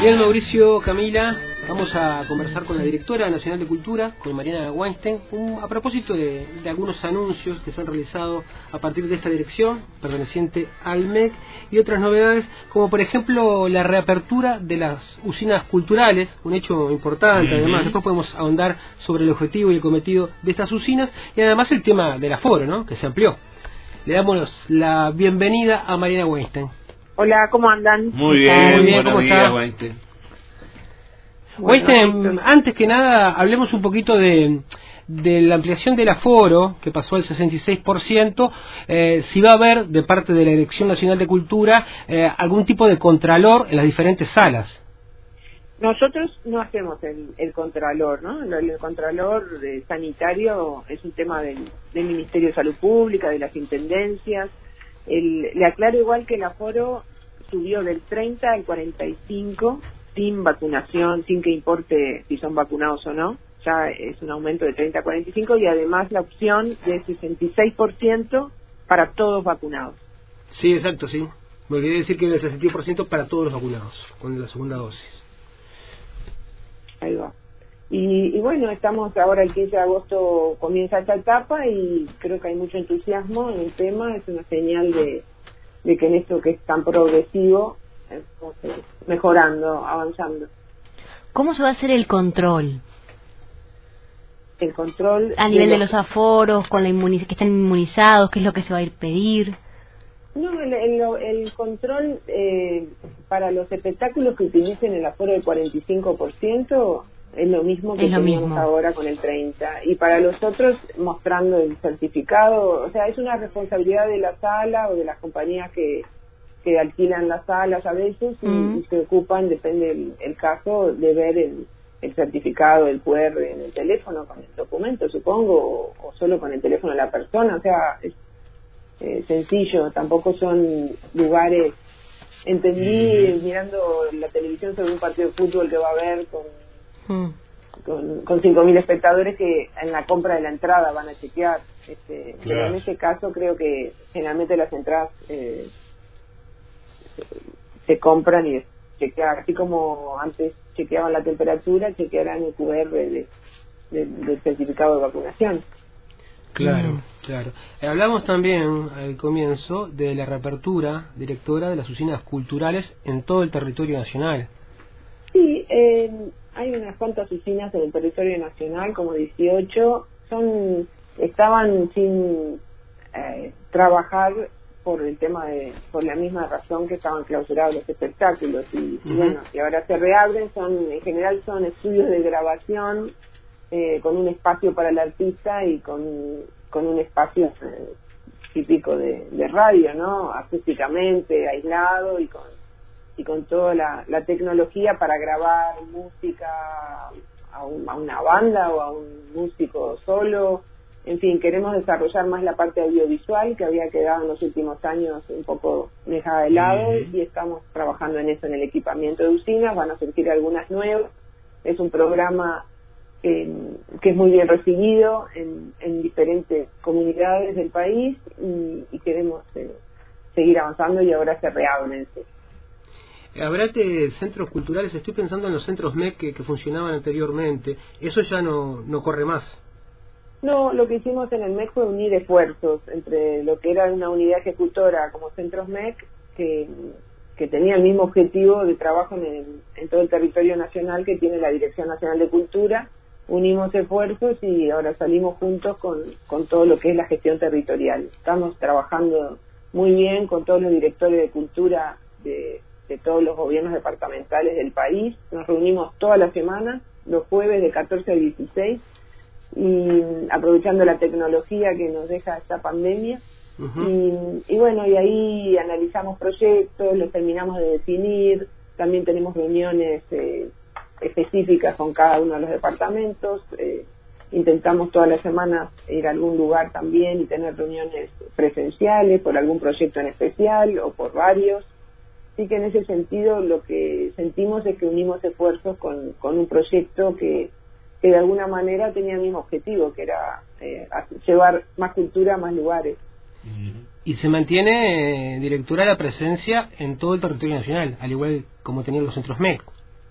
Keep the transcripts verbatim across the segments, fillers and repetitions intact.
Bien, Mauricio, Camila, vamos a conversar con la directora nacional de Cultura, con Mariana Weinstein, un, a propósito de, de algunos anuncios que se han realizado a partir de esta dirección, perteneciente al M E C, y otras novedades, como por ejemplo la reapertura de las usinas culturales, un hecho importante. Uh-huh. Además, después podemos ahondar sobre el objetivo y el cometido de estas usinas, y además el tema del aforo, ¿no?, que se amplió. Le damos la bienvenida a Mariana Weinstein. Hola, ¿cómo andan? Muy bien, muy bien, buenos ¿cómo días, está? Weinstein. Weinstein, Bueno, antes que nada, hablemos un poquito de, de la ampliación del aforo, que pasó al sesenta y seis por ciento, eh, si va a haber, de parte de la Dirección Nacional de Cultura, eh, algún tipo de contralor en las diferentes salas. Nosotros no hacemos el, el contralor, ¿no? El, el contralor de sanitario es un tema del, del Ministerio de Salud Pública, de las intendencias. El, le aclaro igual que el aforo subió del treinta al cuarenta y cinco sin vacunación, sin que importe si son vacunados o no. Ya es un aumento de treinta a cuarenta y cinco y además la opción de sesenta y seis por ciento para todos vacunados. Sí, exacto, sí. Me olvidé decir que el sesenta y seis por ciento para todos los vacunados con la segunda dosis. Ahí va. Y, y bueno, estamos ahora el quince de agosto comienza esta etapa y creo que hay mucho entusiasmo en el tema. Es una señal de, de que en esto que es tan progresivo estamos mejorando, avanzando. ¿Cómo se va a hacer el control? El control a nivel de los, los aforos, con la inmuniz- que estén inmunizados, qué es lo que se va a ir pedir. No, el, el, el control eh, para los espectáculos que utilicen el aforo del cuarenta y cinco por ciento es lo mismo que es lo teníamos mismo. ahora con el treinta por ciento. Y para los otros, mostrando el certificado, o sea, es una responsabilidad de la sala o de las compañías que, que alquilan las salas a veces y, mm. y se ocupan, depende del el caso, de ver el, el certificado, el Q R en el teléfono, con el documento, supongo, o, o solo con el teléfono de la persona. O sea, es Eh, sencillo, tampoco son lugares. Entendí mm. mirando la televisión sobre un partido de fútbol que va a haber con mm. con, con cinco mil espectadores, que en la compra de la entrada van a chequear, este, claro. Pero en ese caso creo que generalmente las entradas eh, se, se compran y chequean, así como antes chequeaban la temperatura, chequearán el Q R de, de, del certificado de vacunación. Claro, mm. claro. Eh, hablamos también al comienzo de la reapertura, directora, de las usinas culturales en todo el territorio nacional. Sí, eh, hay unas cuantas usinas en el territorio nacional, como dieciocho, son estaban sin eh, trabajar por el tema de, por la misma razón que estaban clausurados los espectáculos y, uh-huh. y bueno, y ahora se reabren. Son, en general son estudios de grabación, Eh, con un espacio para el artista y con, con un espacio eh, típico de, de radio, ¿no? Acústicamente, aislado y con y con toda la, la tecnología para grabar música a, un, a una banda o a un músico solo. En fin, queremos desarrollar más la parte audiovisual, que había quedado en los últimos años un poco dejada de lado, mm-hmm. y estamos trabajando en eso, en el equipamiento de usinas. Van a surgir algunas nuevas. Es un programa Eh, que es muy bien recibido en, en diferentes comunidades del país y, y queremos eh, seguir avanzando y ahora se reabren. Habrá de centros culturales, estoy pensando en los centros M E C que, que funcionaban anteriormente, eso ya no, no corre más. No, lo que hicimos en el M E C fue unir esfuerzos entre lo que era una unidad ejecutora como Centros M E C, que, que tenía el mismo objetivo de trabajo en, el, en todo el territorio nacional que tiene la Dirección Nacional de Cultura. Unimos esfuerzos y ahora salimos juntos con, con todo lo que es la gestión territorial. Estamos trabajando muy bien con todos los directores de cultura de, de todos los gobiernos departamentales del país. Nos reunimos todas las semanas, los jueves de catorce a dieciséis, y aprovechando la tecnología que nos deja esta pandemia. Uh-huh. y, y bueno, y ahí analizamos proyectos, los terminamos de definir. También tenemos reuniones eh, específicas con cada uno de los departamentos. Eh, intentamos todas las semanas ir a algún lugar también y tener reuniones presenciales por algún proyecto en especial o por varios. Así que en ese sentido lo que sentimos es que unimos esfuerzos con, con un proyecto que, que de alguna manera tenía el mismo objetivo, que era eh, llevar más cultura a más lugares. Y se mantiene, eh, directora, la presencia en todo el territorio nacional, al igual como tenían los centros M E C.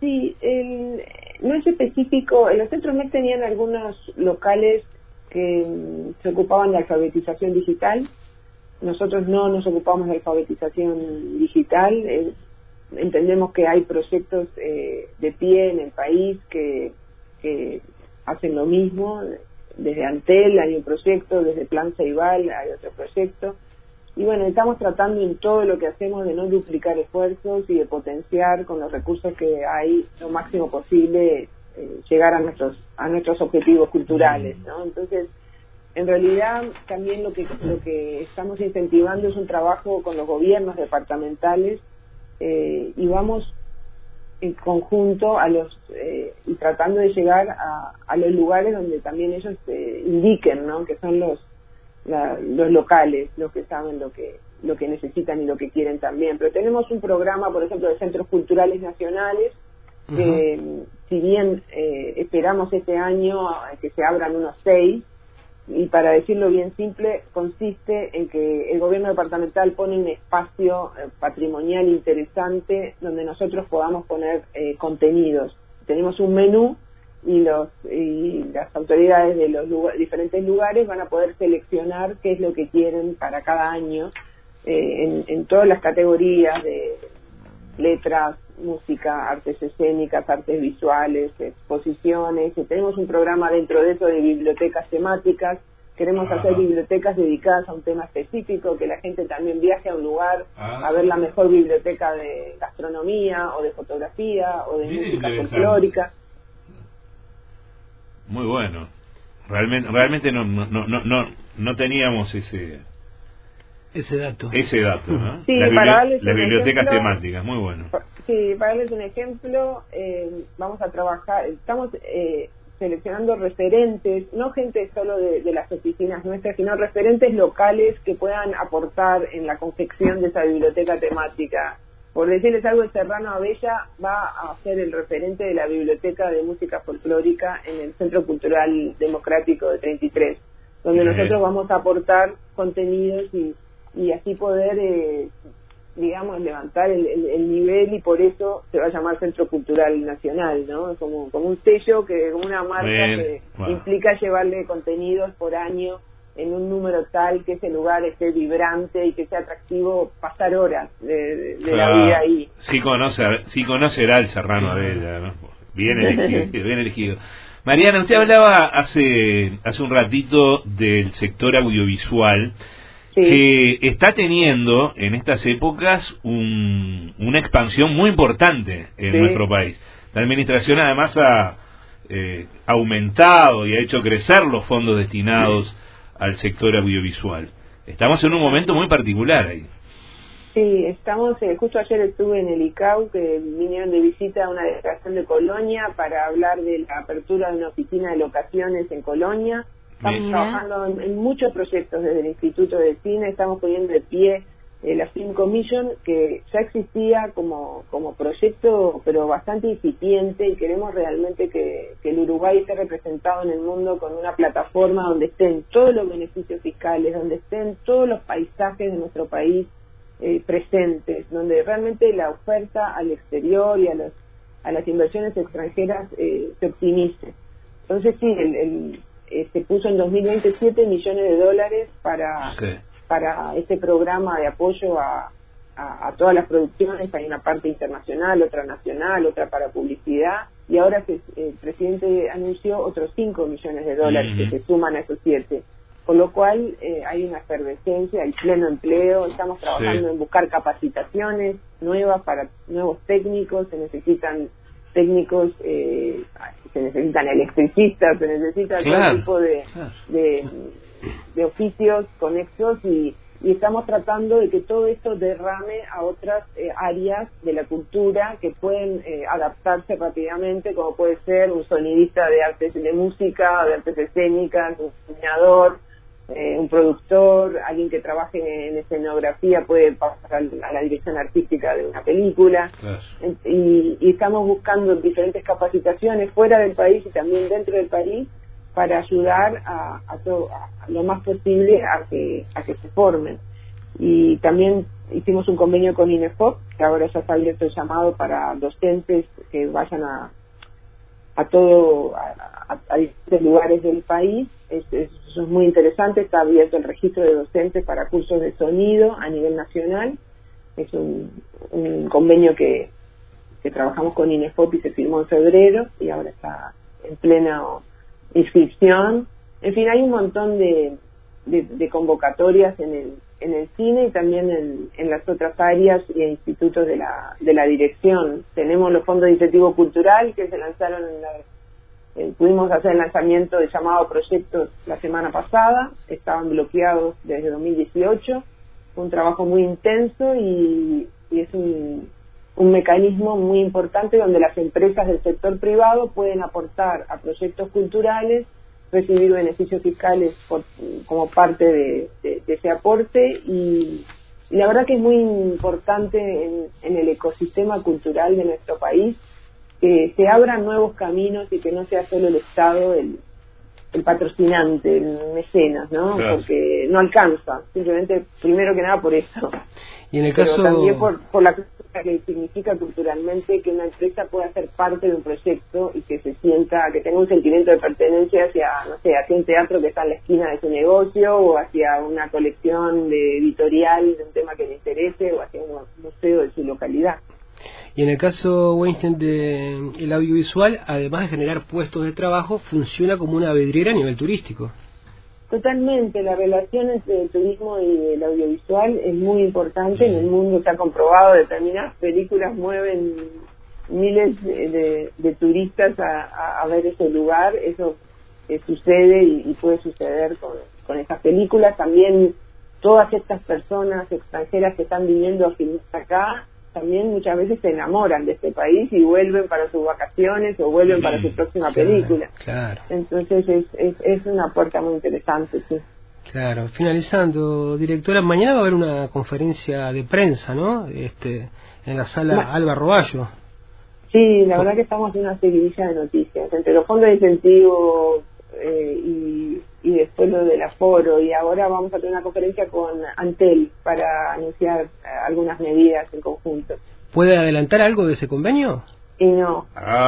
Sí, el, no es específico. Los centros M E C tenían algunos locales que mm, se ocupaban de alfabetización digital. Nosotros no nos ocupamos de alfabetización digital. Eh, entendemos que hay proyectos eh, de pie en el país que, que hacen lo mismo. Desde Antel hay un proyecto, desde Plan Ceibal hay otro proyecto. Y bueno, estamos tratando en todo lo que hacemos de no duplicar esfuerzos y de potenciar con los recursos que hay lo máximo posible eh, llegar a nuestros a nuestros objetivos culturales, ¿no? Entonces, en realidad también lo que lo que estamos incentivando es un trabajo con los gobiernos departamentales eh, y vamos en conjunto a los eh, y tratando de llegar a, a los lugares donde también ellos eh, indiquen, ¿no? Que son los La, los locales, los que saben lo que lo que necesitan y lo que quieren también. Pero tenemos un programa, por ejemplo, de centros culturales nacionales, que uh-huh. si bien eh, esperamos este año que se abran unos seis, y para decirlo bien simple, consiste en que el gobierno departamental pone un espacio eh, patrimonial interesante donde nosotros podamos poner eh, contenidos. Tenemos un menú y los y las autoridades de los lugar, diferentes lugares van a poder seleccionar qué es lo que quieren para cada año eh, en, en todas las categorías de letras, música, artes escénicas, artes visuales, exposiciones. Y tenemos un programa dentro de eso de bibliotecas temáticas. Queremos Ajá. hacer bibliotecas dedicadas a un tema específico, que la gente también viaje a un lugar Ajá. a ver la mejor biblioteca de gastronomía o de fotografía o de Bien música folclórica. Muy bueno. Realmente, realmente no, no, no, no, no teníamos ese ese dato. Ese dato, ¿no? Sí, las para bibli- las bibliotecas ejemplo, temáticas, muy bueno. Sí, para darles un ejemplo, eh, vamos a trabajar, estamos eh, seleccionando referentes, no gente solo de, de las oficinas nuestras, sino referentes locales que puedan aportar en la confección de esa biblioteca temática. Por decirles algo, el Serrano Abella va a ser el referente de la Biblioteca de Música Folclórica en el Centro Cultural Democrático de treinta y tres, donde Bien. nosotros vamos a aportar contenidos y, y así poder, eh, digamos, levantar el, el, el nivel, y por eso se va a llamar Centro Cultural Nacional, ¿no? Como, como un sello, que como una marca Bien. que wow. implica llevarle contenidos por año en un número tal que ese lugar esté vibrante y que sea atractivo pasar horas de, de, de claro. la vida ahí. Sí, conoce, sí conocerá el Serrano Abella, ¿no? Bien elegido, bien elegido. Mariana, usted hablaba hace hace un ratito del sector audiovisual, sí. que está teniendo en estas épocas un, una expansión muy importante en sí. nuestro país. La administración además ha eh, aumentado y ha hecho crecer los fondos destinados sí. al sector audiovisual. Estamos en un momento muy particular ahí. Sí, estamos, eh, justo ayer estuve en el I C A U, que vinieron de visita a una delegación de Colonia para hablar de la apertura de una oficina de locaciones en Colonia. Estamos Mira. trabajando en, en muchos proyectos desde el Instituto de Cine, estamos poniendo de pie eh, la Film Commission, que ya existía como, como proyecto, pero bastante incipiente, y queremos realmente que, que el Uruguay esté representado en el mundo con una plataforma donde estén todos los beneficios fiscales, donde estén todos los paisajes de nuestro país eh, presentes, donde realmente la oferta al exterior y a, los, a las inversiones extranjeras eh, se optimice. Entonces sí, el, el, eh, se puso en dos mil veinte siete millones de dólares para... Sí. para este programa de apoyo a, a, a todas las producciones. Hay una parte internacional, otra nacional, otra para publicidad, y ahora que el presidente anunció otros cinco millones de dólares mm-hmm. que se suman a esos siete, con lo cual eh, hay una efervescencia, hay pleno empleo, estamos trabajando sí. en buscar capacitaciones nuevas para nuevos técnicos, se necesitan técnicos, eh, se necesitan electricistas, se necesita claro. todo tipo de, claro. de de oficios conexos, y, y estamos tratando de que todo esto derrame a otras eh, áreas de la cultura que pueden eh, adaptarse rápidamente, como puede ser un sonidista de artes de música, de artes escénicas, un diseñador, eh, un productor, alguien que trabaje en escenografía puede pasar a la dirección artística de una película. Claro. y, y estamos buscando diferentes capacitaciones fuera del país y también dentro del país, para ayudar a, a, todo, a lo más posible a que a que se formen. Y también hicimos un convenio con INEFOP, que ahora ya está abierto el llamado para docentes que vayan a a todo a, a, a distintos lugares del país. Es, es, eso es muy interesante. Está abierto el registro de docentes para cursos de sonido a nivel nacional. Es un, un convenio que, que trabajamos con INEFOP y se firmó en febrero y ahora está en plena inscripción. En fin, hay un montón de, de, de convocatorias en el en el cine y también en, en las otras áreas e institutos de la de la dirección. Tenemos los fondos de incentivo cultural que se lanzaron en la, eh, pudimos hacer el lanzamiento de llamado proyectos la semana pasada, estaban bloqueados desde dos mil dieciocho, fue un trabajo muy intenso y, y es un, un mecanismo muy importante donde las empresas del sector privado pueden aportar a proyectos culturales, recibir beneficios fiscales por, como parte de, de, de ese aporte y, y la verdad que es muy importante en, en el ecosistema cultural de nuestro país que se abran nuevos caminos y que no sea solo el Estado el, el patrocinante, el mecenas, ¿no? Claro. Porque no alcanza, simplemente primero que nada por eso. Y en el caso... Pero también por, por la que significa culturalmente que una empresa pueda ser parte de un proyecto y que se sienta, que tenga un sentimiento de pertenencia hacia, no sé, hacia un teatro que está en la esquina de su negocio o hacia una colección de editorial de un tema que le interese o hacia un museo de su localidad. Y en el caso, Weinstein, del audiovisual, además de generar puestos de trabajo, funciona como una vidriera a nivel turístico. Totalmente, la relación entre el turismo y el audiovisual es muy importante. En el mundo está comprobado, determinadas películas mueven miles de, de, de turistas a, a, a ver ese lugar. Eso eh, sucede y, y puede suceder con, con estas películas. También todas estas personas extranjeras que están viniendo a filmar acá, también muchas veces se enamoran de este país y vuelven para sus vacaciones o vuelven sí, para su próxima claro, película. Claro. Entonces es, es, es una puerta muy interesante, sí. Claro. Finalizando, directora, mañana va a haber una conferencia de prensa, ¿no? Este, en la sala Ma Alba Roballo. Sí, la verdad que estamos en una seguidilla de noticias. Entre los fondos de incentivo eh, y, y después lo del aforo, y ahora vamos a tener una conferencia con Antel para anunciar eh, algunas medidas en conjunto. ¿Puede adelantar algo de ese convenio? Y no.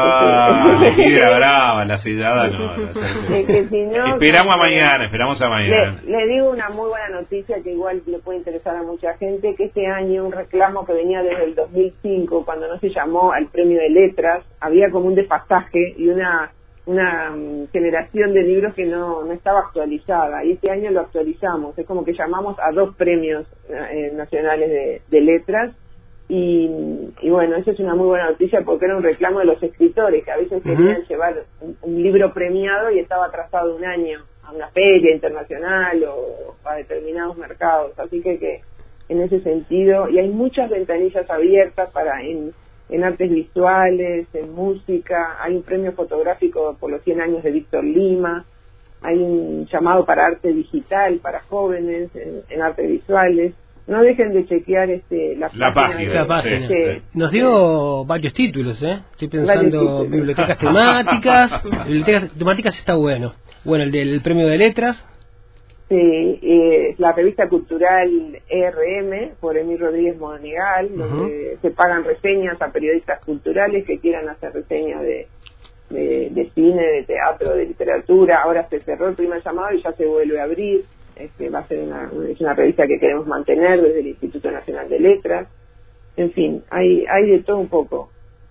Ah, la piedra brava, la ciudad no. no es que si no esperamos a mañana, esperamos a mañana. Le, le digo una muy buena noticia que igual le puede interesar a mucha gente, que este año un reclamo que venía desde el dos mil cinco, cuando no se llamó al premio de letras, había como un desfasaje y una una um, generación de libros que no, no estaba actualizada, y este año lo actualizamos. Es como que llamamos a dos premios eh, nacionales de, de letras. Y, y bueno, eso es una muy buena noticia porque era un reclamo de los escritores que a veces querían uh-huh. llevar un, un libro premiado y estaba atrasado un año a una feria internacional o a determinados mercados, así que, que en ese sentido, y hay muchas ventanillas abiertas para en, en artes visuales, en música, hay un premio fotográfico por los cien años de Víctor Lima, hay un llamado para arte digital para jóvenes en, en artes visuales. No dejen de chequear este la, la página. página. La página. Sí, sí. Nos dio sí. varios títulos, ¿eh? Estoy pensando bibliotecas temáticas. Bibliotecas temáticas está bueno. Bueno, el del premio de letras. Sí, eh, la revista cultural E R M por Emil Rodríguez Monegal, uh-huh. donde se pagan reseñas a periodistas culturales que quieran hacer reseñas de, de, de cine, de teatro, de literatura. Ahora se cerró el primer llamado y ya se vuelve a abrir. Este, va a ser una, es una revista que queremos mantener desde el Instituto Nacional de Letras. En fin, hay hay de todo un poco.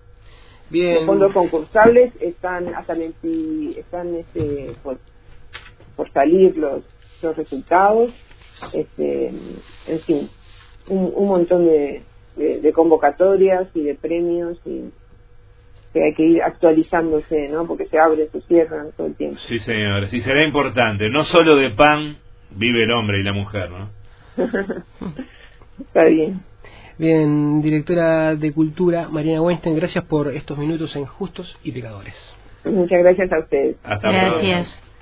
Bien. Los fondos concursables están hasta veinte, están este, por, por salir los, los resultados. Este, en fin, un, un montón de, de, de convocatorias y de premios y que hay que ir actualizándose, ¿no? Porque se abren, se cierran todo el tiempo. Sí, señor. Sí, será importante. No solo de pan vive el hombre y la mujer, ¿no? Está bien. Bien, directora de Cultura, Mariana Weinstein, gracias por estos minutos en Justos y Pecadores. Muchas gracias a ustedes. Hasta gracias. pronto.